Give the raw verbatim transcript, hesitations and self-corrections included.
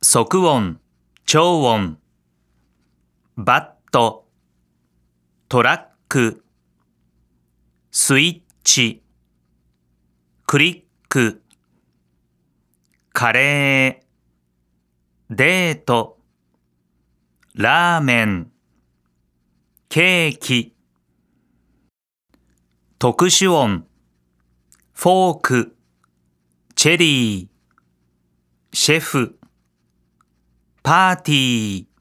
即音、超音、バット、トラック、スイッチ、クリック、カレー、デート、ラーメン、ケーキ、特殊音、フォーク、チェリー、シェフ、パーティー。